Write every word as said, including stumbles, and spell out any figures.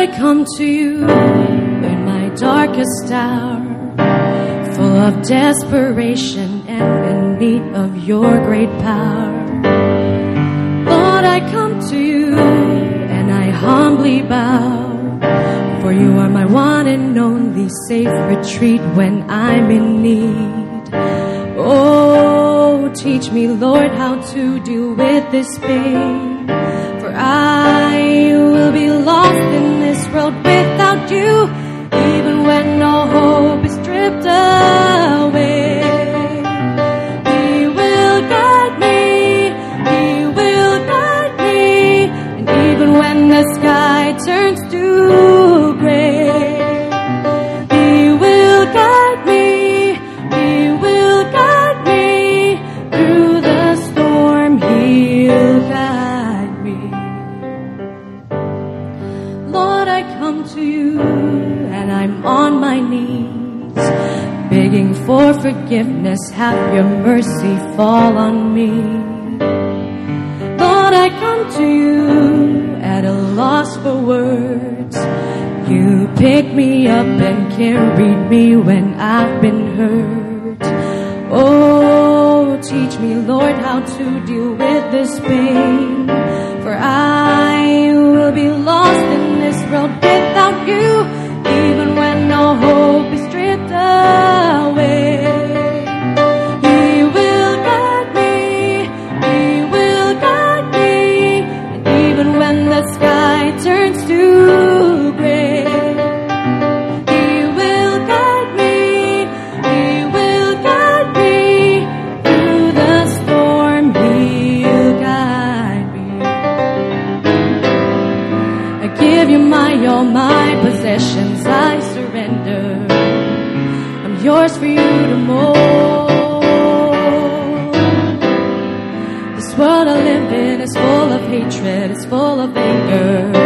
come to you in my darkest hour, full of desperation and in need of your great power. Lord, I come to you and I humbly bow, for you are my one and only safe retreat when I'm in need. Oh, teach me, Lord, how to deal with this pain, for I will be lost in this world without you, even when all hope is stripped away. He will guide me, He will guide me, and even when the sky turns to gray, He will guide me, He will guide me through the storm. He'll guide me. Lord, I come to you and I'm on my knees, begging for forgiveness. Have your mercy fall on me. Lord, I come to you at a loss for words. You pick me up and carried me when I've been hurt. Oh, teach me, Lord, how to deal with this pain, for I will be lost in this world without you, even when all hope is stripped away. He will guide me, He will guide me, and even when the sky turns to gray, He will guide me, He will guide me through the storm. He'll guide me. I give you my all, my possessions I surrender. I'm yours for you to mold. This world I live in is full of hatred, it's full of anger.